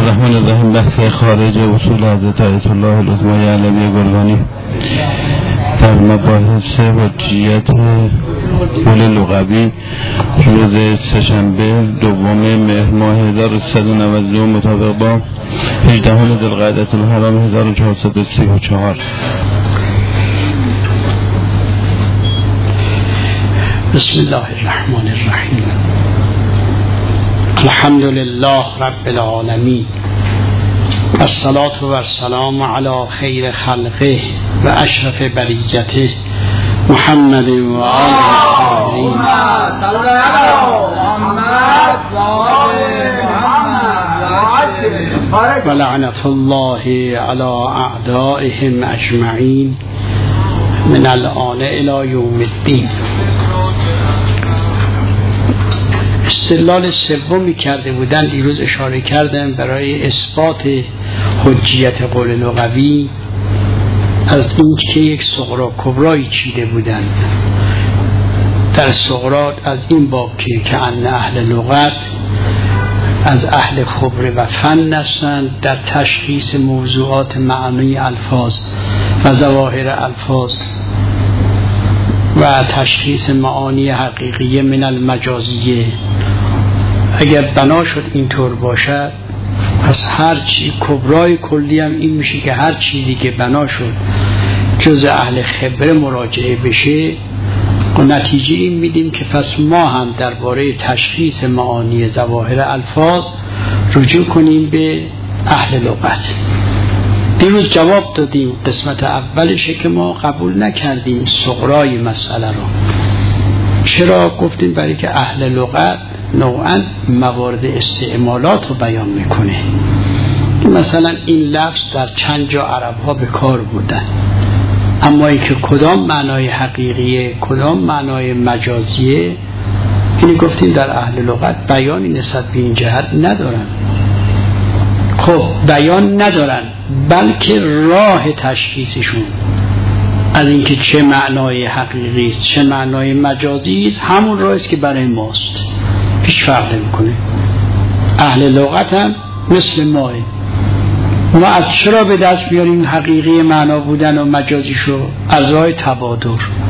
الرحمن الرحیم. بحث خارج اصول حضرت آیت الله العظمی علوی گلبانی در مباحث حجیت قول لغوی روز سه‌شنبه دوم مهر ماه 1392 مطابق با 18 ذوالقعده الحرام 1434. بسم الله الرحمن الرحیم. الحمد لله رب العالمین والصلاة والسلام علی خیر خلقه و اشرف بریته محمد و آله و لعنت الله علی اعدائهم اجمعین من الآن الی یوم الدین. استدلال سومی کرده بودن دیروز اشاره کردم برای اثبات حجیت قول لغوی از این که یک صغرا کبرایی چیده بودن در صغرا از این باب که ان اهل لغت از اهل خبره و فن هستند در تشخیص موضوعات معنی الفاظ و ظواهر الفاظ و تشخیص معانی حقیقیه من المجازیه. اگر بنا شد اینطور باشد پس هر چی کبرای کلی هم این میشه که هر چیزی که بنا شد جز اهل خبره مراجعه بشه و نتیجه این میدیم که پس ما هم درباره تشخیص معانی ظواهر الفاظ رجوع کنیم به اهل لغت. دیروز جواب دادیم قسمت اولشه که ما قبول نکردیم صغرای مسئله رو. چرا؟ گفتیم برای که اهل لغت نوعا موارد استعمالات رو بیان میکنه. مثلا این لفظ در چند جا عرب ها به کار بودن، اما ای که کدام معنای حقیقیه کدام معنای مجازیه اینی گفتیم در اهل لغت بیانی نسبت به این جهت ندارن. خب بیان ندارن بلکه راه تشخیصشون از اینکه چه معنای حقیقی است چه معنای مجازی است همون راهی است که برای ماست، هیچ فرق نمیکنه. اهل لغت هم مثل ماه. ما از چرا به دست بیاریم حقیقی معنا بودن و مجازیشو؟ از راه تبادر.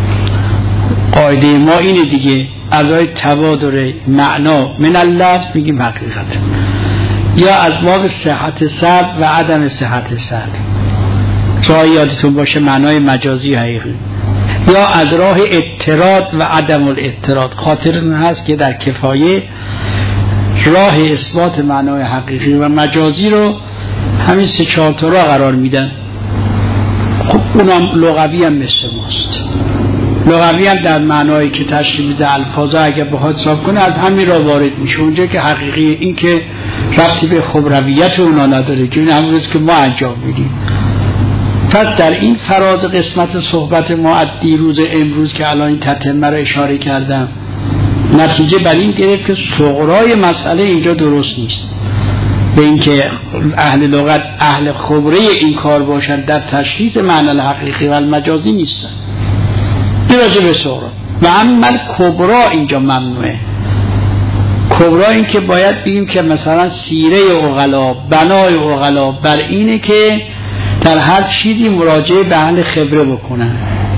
قاعده ما اینه دیگه، از راه تبادر معنا من اللفظ میگیم حقیقت، یا از باب صحت سرد و عدم صحت سرد راه یادتون باشه معنای مجازی حقیقی، یا از راه اضطراد و عدم الاضطراد. خاطرتون هست که در کفایه راه اثبات معنای حقیقی و مجازی رو همین 3-4 تا راه قرار میدن. خب اونم لغوی هم مثل ماست. لغوی هم در معنایی که تشخیص الفاظ اگر بخواد حساب کنه از همین راه وارد میشه. اونجا که حقیقی این که ربطی به خبرویت اونا نداره که این همون که ما انجام میدیم. پس در این فراز قسمت صحبت ما از دیروز امروز که الان این تتمه را اشاره کردم نتیجه بر این گرفت که صغرای مسئله اینجا درست نیست، به اینکه اهل لغت اهل خبره این کار باشند در تشخیص معنی حقیقی و المجازی نیستن. راجع به صغرا و اما کبرا اینجا ممنوعه. کبرا این که باید بگیم که مثلا سیره عقلا بنای عقلا بر اینه که در هر چیزی مراجعه به اهل خبره بکنن.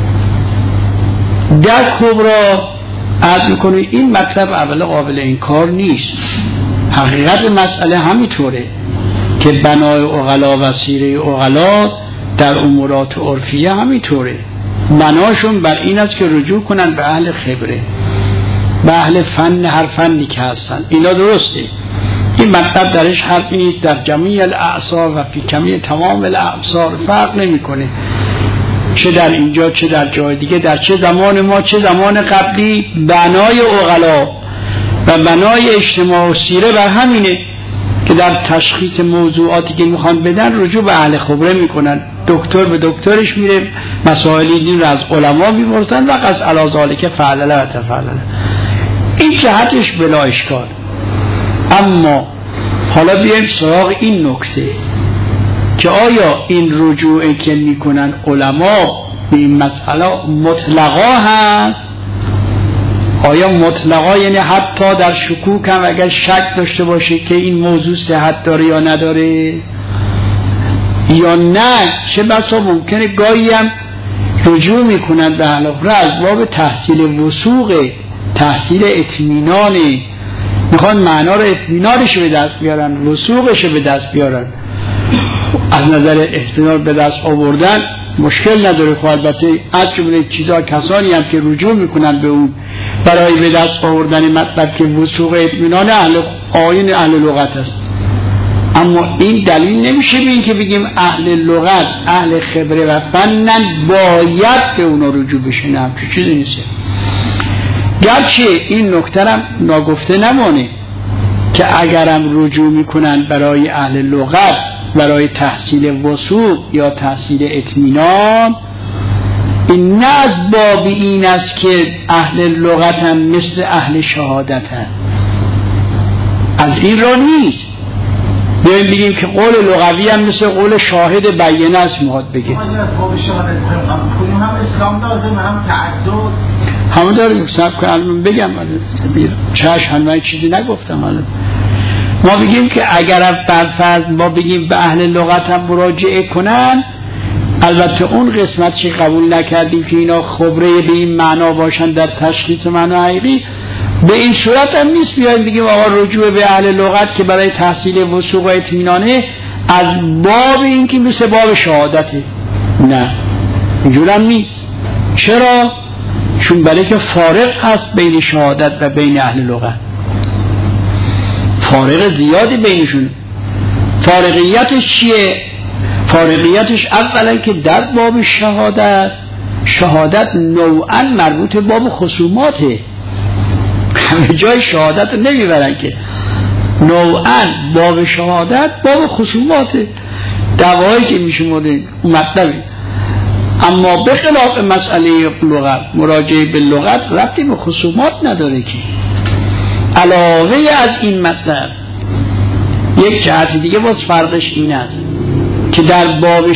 در کبرا عرض میکنه این مطلب اول قابل انکار نیست. حقیقت مسئله همینطوره که بنای عقلا و سیره عقلا در امورات عرفیه همینطوره. بناشون بر این است که رجوع کنن به اهل خبره، به اهل فن، هر فنی که هستن. اینا درسته، این مطلب درش حرفی نیست. در جمیع الاعصار و فی جمیع تمام الاعصار فرق نمیکنه، چه در اینجا چه در جای دیگه، در چه زمان ما چه زمان قبلی بنای عقلا و بنای اجتماع و سیره بر همینه که در تشخیص موضوعاتی که میخوان بدن رجوع به اهل خبره میکنن. دکتر به دکترش میره مسائلی دین رو از علما میپرسن و قص علی ذالک فعلله و تفعلله. این جهتش بلا اشکال. اما حالا بیایم سراغ این نکته که آیا این رجوعی که میکنن علما به این مسئله مطلقا هست؟ آیا مطلقا یعنی حتی در شکوک هم اگر شک داشته باشه که این موضوع صحت داره یا نداره، یا نه چه بسا ممکنه گاهی هم رجوع میکنن به اهل اخره از باب تحصیل وثوق، تحصیل اطمینان، میخوان معنا رو اطمینانش به دست بیارن، وثوقش به دست بیارن. از نظر اطمینان به دست آوردن مشکل نداره، خب البته از جمله چیزا کسانی هم که رجوع میکنن به اون برای به دست آوردن مطلب که وثوق اطمینان آیین اهل لغت است. اما این دلیل نمیشه به این که بگیم اهل لغت، اهل خبره و فنن باید به اونا رجوع بشن، همچون چیزی نیست. گرچه این نکته هم ناگفته نمانه که اگرم رجوع میکنن برای اهل لغت برای تحصیل وثوق یا تحصیل اطمینان، این نه از باب این است که اهل لغت هم مثل اهل شهادت هم، از این را نیست. بیاییم بگیم که قول لغوی هم مثل قول شاهد بیانه است میخواد بگه. هم اسلام لازم هم تعدد همه داریم سب که الان بگم چشم من چیزی نگفتم. الان ما بگیم که اگر برفرض ما بگیم به اهل لغت هم مراجعه کنن، البته اون قسمتش قبول نکردیم که اینا خبره به این معنا باشن در تشخیص معنا حقیقی، به این صورت هم نیست بیاییم بگیم آقا رجوع به اهل لغت که برای تحصیل وثوق و اطمینانه از باب این که مثل باب شهادته، نه اینجور هم نیست. چرا؟ چون برای که فارق هست بین شهادت و بین اهل لغت، فارق زیادی بینشون. فارقیتش چیه؟ فارقیتش اولا که در باب شهادت نوعا مربوط باب خصوماته، همه جای شهادت رو نمیبرن که، نوعا باب شهادت باب خصوماته، دعوایی که میشموده مطلبی. اما به خلاف مسئله لغت، مراجعه به لغت ربطی به خصومات نداره که. علاوه از این مطلب یک جهت دیگه باز فرقش این است که در باب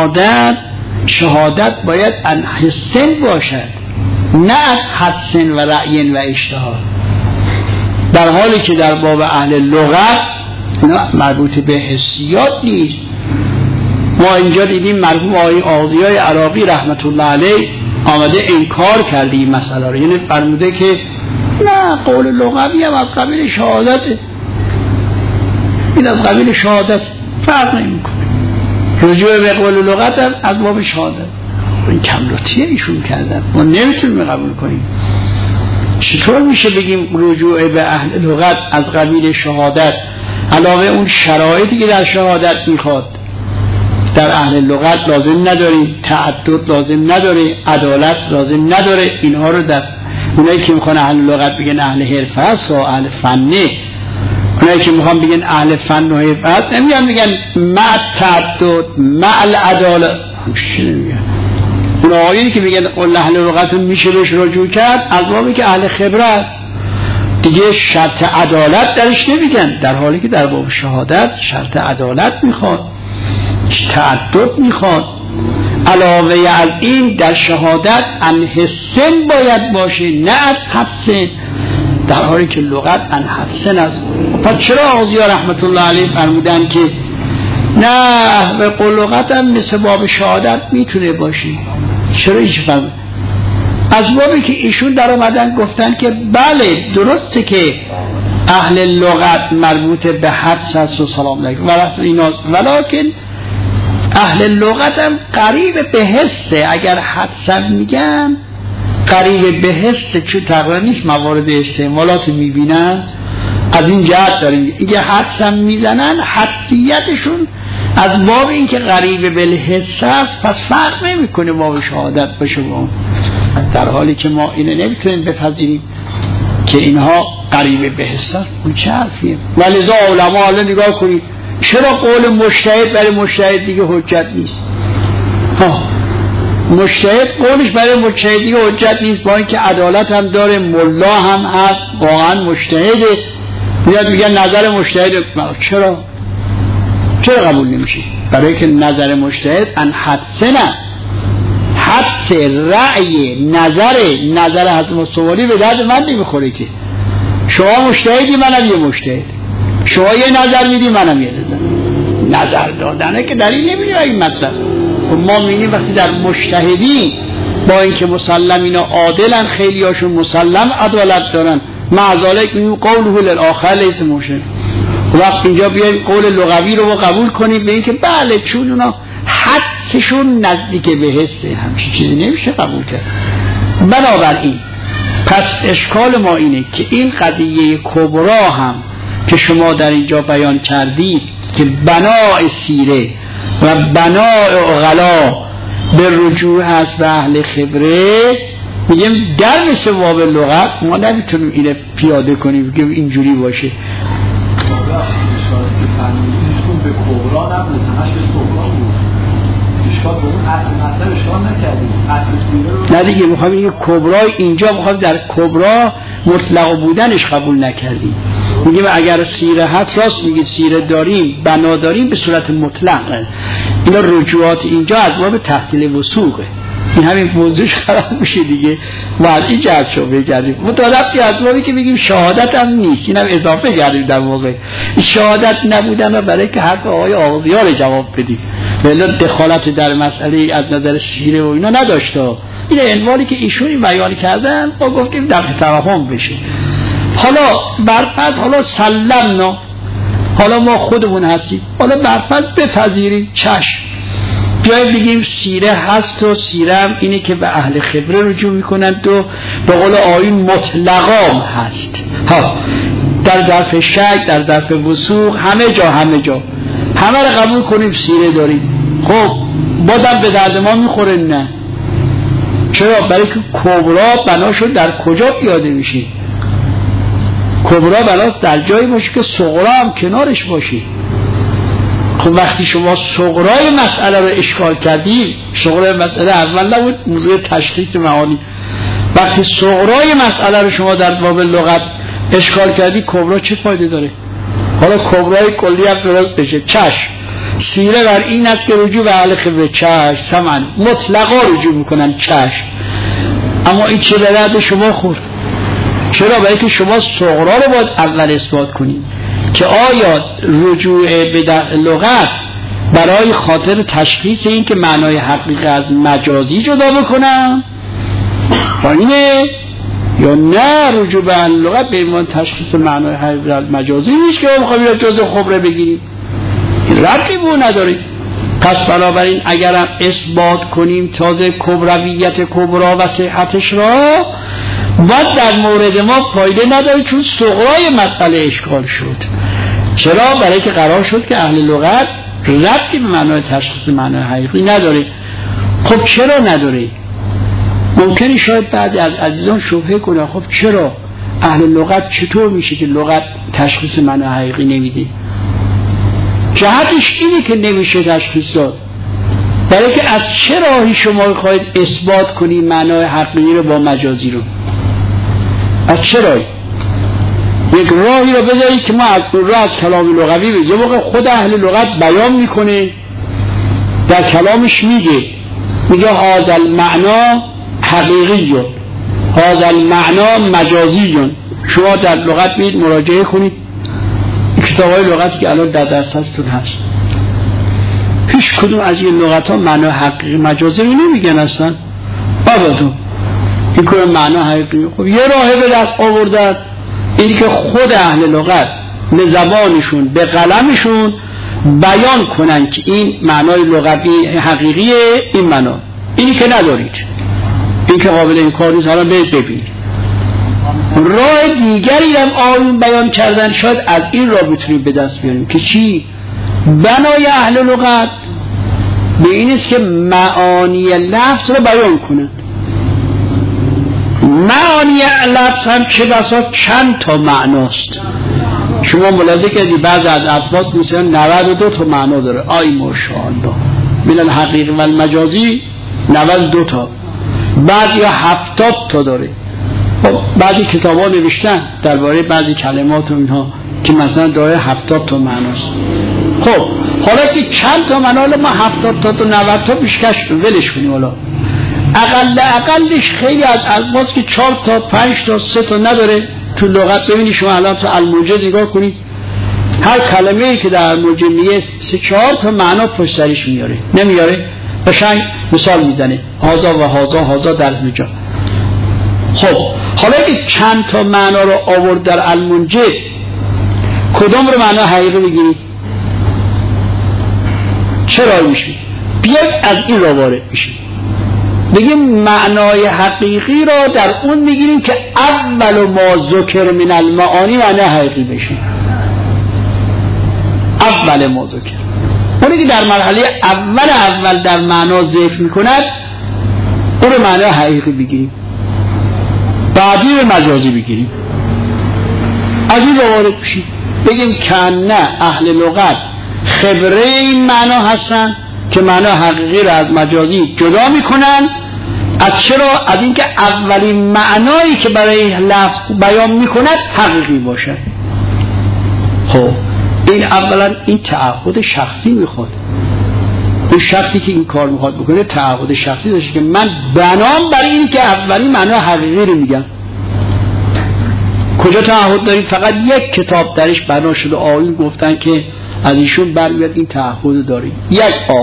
شهادت باید ان حسن باشد، نه حسن و رأی و اجتهاد، در حالی که در باب اهل لغت مربوط به حسیات نیست. ما اینجا دیدیم مرحوم آقای قاضیای عراقی رحمت الله علیه آمده انکار کرده این مسئله رو، یعنی فرموده که نه قول لغوی هم از قبیل شهادته، این از قبیل شهادت فرق نمیکنه، رجوع به قول لغت هم از باب شهادت. این کملاتیه ایشون کردن، ما نمیتونیم قبول کنیم. چطور میشه بگیم رجوع به اهل لغت از قبیل شهادت، علاوه اون شرایطی که در شهادت میخواد در اهل لغت لازم نداره، تعدد لازم نداره، عدالت لازم نداره. اینها رو در اونایی که میخوان اهل لغت بگن اهل حرفه است و اهل فنه، اونایی که میخوان بگن اهل فن و حرفه است نمیگن بگن مع تعدد مع العدالت، همچنین نمیگن. اون آقایی که میگن قول اهل لغت میشه بهش رجوع کرد از بابی که اهل خبره است دیگه، شرط عدالت درش نمیگن، در حالی که در باب شهادت شرط عدالت میخواد، تعدد میخواد. علاوه از این در شهادت ان حسن باید باشه نه از حدسن، در حالی که لغت ان حدسن است. پس چرا قاضی‌ها رحمت الله علیه فرمودن که نه به قول لغت هم مثل باب شهادت میتونه باشه؟ چرا ایش فرمود؟ از بابی که ایشون در آمدن گفتن که بله درسته که اهل لغت مربوط به حدس است و سلام علیکم و رحمت ایناست، ولیکن اهل لغت هم قریب به حسه. اگر حدسم میگن قریب به حسه، چون تقریبا نیست موارد استعمالات میبینن، از این جهت داریم اگه حدسم میزنن حدسیتشون از باب این که قریب به حس است، پس فرق نمیکنه باب شهادت باشه با اون، در حالی که ما اینو نمیتونیم بپذیریم که اینها قریب به حس است. اون چه حرفیه؟ ولذا علما حالا نگاه کنید چرا قول مجتهد برای مجتهد دیگه حجت نیست؟ مجتهد قولش برای مجتهد دیگه حجت نیست، با اینکه عدالت هم داره، ملا هم هست، واقعا مجتهده، میاد میگن نظر مجتهد. چرا قبول نمیشه؟ برای که نظر مجتهد ان حدسنه، حدس رأی نظر حضرت مستوالی به درد من نمیخوره که شما مجتهدی منم یه مجتهد، شما یه نظر میدی منم یه نظر دادنه که دلیل نمیده این مطلب. ما میبینیم وقتی در مجتهدی با اینکه مسلم اینا عادلن، خیلی هاشون مسلم عدالت دارن، معذالک میگیم قوله للآخر لیس مشهد. وقت اینجا بیایم قول لغوی رو قبول کنیم به اینکه بله چون اونا حدسشون نزدیک به حسه، همچین چیزی نمیشه قبول کرد. بنابراین پس اشکال ما اینه که این قضیه کبرا هم که شما در اینجا بیان کردید که بناء سیره و بناء عقلا به رجوع هست به اهل خبره، میگیم در مثل باب لغت ما نمیتونیم اینه پیاده کنیم که اینجوری باشه. به کبرا نبود، همش به کبرا بود. اشکال به اون اصل مطلب اشکال نکردیم. نه دیگه میخوام این کبرا اینجا میخوام در کبرا مطلق بودنش قبول نکردیم. میگیم اگر سیره هست راست میگی سیره داریم بنا داریم به صورت مطلق. اینا رجوعات اینجا از باب تحصیل وثوقه. این همین موضوعش خراب میشه دیگه. بعد این جهت شو بگردیم مطالبی از بابی که میگیم شهادت هم نیست، اینم اضافه کردیم در واقع. شهادت نبودن و برای که حق آقای آغازیار جواب بدیم، ولی دخالت در مسئله از نظر سیره و اینا نداشته. این انوالی که ایشونی بیان کردن ما گفتیم در توهم بشه. حالا برفض حالا سلمنا، حالا ما خودمون هستیم، حالا برفض بپذیریم چشم، بیاییم بگیم سیره هست و سیره هم اینه که به اهل خبره رجوع میکنند و به قول آیین مطلقام هست. ها در ظرف شک، در ظرف وثوق، همه جا همه رو قبول کنیم سیره داریم. خب بازم به درد ما میخوره؟ نه. چرا؟ برای که کبرا بناشو در کجا پیاده میشه؟ کبرا بناست در جایی باشه که صغرا هم کنارش باشی. خب وقتی شما صغرای مسئله رو اشکال کردی، صغرای مسئله اول نبود موضوع تشخیص معانی، وقتی صغرای مسئله رو شما در باب لغت اشکال کردی کبرا چه فایده داره؟ حالا کبرای کلی هم درست بشه. چشم سیره بر این است که رجوع به اهل خبره، چشم سمن مطلقا رجوع میکنن چشم، اما این چه به درد شما خورد؟ چرا؟ برای که شما صغرا رو باید اول اثبات کنید که آیا رجوع به لغت برای خاطر تشخیص این که معنای حقیقی از مجازی جدا بکنم اینه، یا نه رجوع به لغت به عنوان تشخیص معنای حقیقی از مجازی نیست که ما میخوایم یا جزء خبره بگیریم، ربطی به اون نداریم. پس بنابراین اگرم اثبات کنیم تازه کبرویت کبرا و صحتش را و در مورد ما فایده نداره، چون صغرای مسئله اشکال شد. چرا؟ برای که قرار شد که اهل لغت ربطی به معنای تشخیص معنای حقیقی نداره. خب چرا نداره؟ ممکنه شاید بعضی از عزیزان شبهه کنه خب چرا اهل لغت چطور میشه که لغت تشخیص معنای حقیقی نمیده؟ جهتش اینه که نمیشه تشخیص داد، برای که از چه راهی شما خواهید اثبات کنی معنای حقیقی رو با مجازی رو؟ از چه راهی؟ یک راهی رو بذارید که ما از اون راه از کلام لغوی بگیم. یه موقع خود اهل لغت بیان میکنه در کلامش میگه هذا المعنا حقیقی، هذا المعنا مجازی. شما در لغت میید مراجعه کنید کتاب‌های لغتی که الان در دسترستون هست، هیچ کدوم از این لغت ها معنای حقیقی مجازی رو نمیگن اصلا. ابدا این که معنا حقیقی. خب یه راهه به دست آوردن، این که خود اهل لغت به زبانشون به قلمشون بیان کنن که این معنای لغوی حقیقیه، این معنا اینی که ندارید، این که قابل انکار نیست. حالا ببینید راه دیگری هم آیون بیان کردن، شاید از این راه بتونیم به دست بیاریم که چی؟ بنای اهل لغت به این است که معانی لفظ رو بیان کنن. معانی لفظ هم چه بسا چند تا معناست. شما ملاحظه کردی بعض از الفاظ مثلا 92 تا معنا داره. آی ماشاءالله من الحقیقی و المجازی 92 تا، بعضی 70 تا داره. بعضی کتاب‌ها نوشتن درباره بعضی کلمات و اینها که مثلا داره 70 تا معناست. خب حالا که چند تا معنا، ما 70 تا 90 تا پیشکش ولش کنیم. حالا اقلش خیلی از الفاظ که 4 تا 5 تا 3 تا نداره تو لغت. ببینید شما الان تو الموجد نگاه کنید، هر کلمه‌ای که در الموجد میگه 3-4 تا معنا پشت سرش میاره، نمیاره؟ قشنگ مثال میزنه هازا و هازا، هازا در اینجا. خب حالا که چند تا معنا رو آورد در الموجد، کدوم رو معنا حقیقی بگیرید؟ چرا میشه؟ بیاید از این رو وارد میشه، بگیم معنای حقیقی را در اون میگیریم که اول ما ذکر من المعانی معنی حقیقی بشه. اول ما ذکر، اونی که در مرحله اول در معنا ذکر میکند اون رو معنی حقیقی بگیریم، بعدی رو مجازی بگیریم. از این رو وارد میشیم بگیم که نه اهل لغت خبره این معنا هستن که معنا حقیقی را از مجازی جدا میکنن. از چرا؟ از اینکه اولین معنایی که برای لفظ بیان میکند حقیقی باشه. خب این اولا این تعهد شخصی میخواد، اون شخصی که این کار میخواد بکنه تعهد شخصی داشته که من بنام برای اینی که اولین معنا حقیقی رو میگم. کجا تعهد داریم؟ فقط یک کتاب درش بنا شده، آقایون گفتن که از ایشون برمیاد این تعهد داریم. یک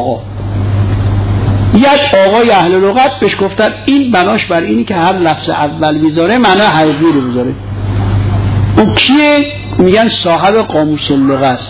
آقای اهل لغت بهش گفتن این بناش بر اینی که هر لفظ اول میذاره معنی حقیقی رو بذاره. اون کیه؟ میگن صاحب قاموس اللغه است.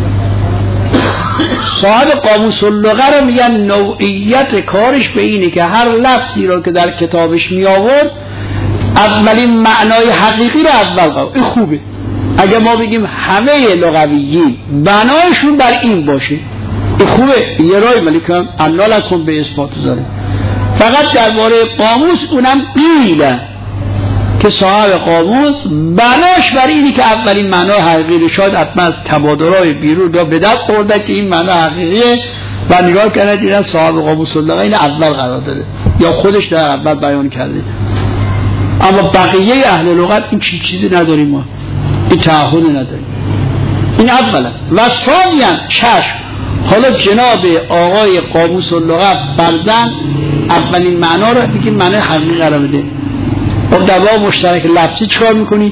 صاحب قاموس اللغه رو میگن نوعیت کارش به اینه که هر لفظی رو که در کتابش می آورد اولین معنای حقیقی رو اول قرار. این خوبه. اگه ما بگیم همه لغویین بنایشون بر این باشه این خوبه. یه رای ملکم انا لکم به اثبات زاره. فقط درباره قاموس اونم قیله که صاحب قاموس بناش بر اینی که اولین معنای حقیقی رو شاید حتما از تبادرهای بیرون را به دست خورده که این معنای حقیقیه و نگاه کنه دیدن صاحب قاموس اللغه این اول قرار داده یا خودش در اول بیان کرده. اما بقیه اهل لغت این چیزی نداریم، ما این تعهد نداریم. این اولا. و ثانیاً چشم، حالا جناب آقای قاموس اللغه بردن اولین معنا رو بگیم معنی حقیقی قرار بده. و در واقع مشترک لفظی چکار میکنید؟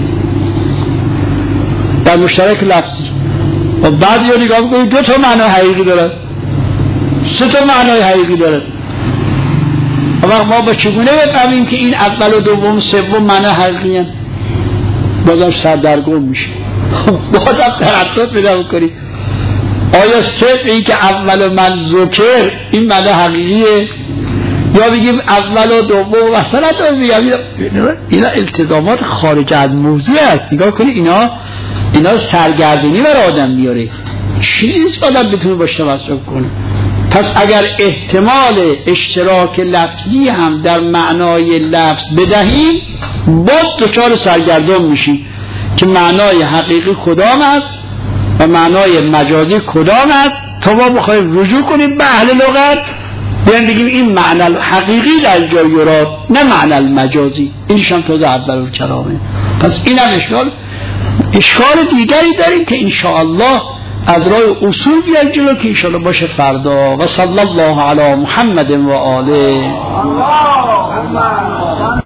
در مشترک لفظی و بعد یا نگاه میکنید 2 تا معنی حقیقی دارد، 3 تا معنی حقیقی دارد. و ما با چگونه بفهمیم که این اول و دوم سوم معنی حقیقی هست؟ بازم سردرگم میشه. بازم تردد پیدا میکنید آیا صرف این که اول و من ذکر این معنی حقیقیه یا بگیم اول و دوم مثلا اینا التزامات خارج از موضوع است. نگاه کنید اینا سرگردونی بر آدم میاره، چیز آدم بتونه باشه مصرف کنه. پس اگر احتمال اشتراک لفظی هم در معنای لفظ بدهیم باز دچار سرگردون میشیم که معنای حقیقی کدام است و معنای مجازی کدام است تا ما بخوایم رجوع کنیم به اهل لغت بیان بگیم این معنی حقیقی در جای یراد نه معنی مجازی. اینش هم تازه اول کلامه. پس این هم اشکال دیگری داریم که انشاءالله از راه اصول بیان جلو که انشاءالله باشه فردا. و صلی الله علی محمد و آله.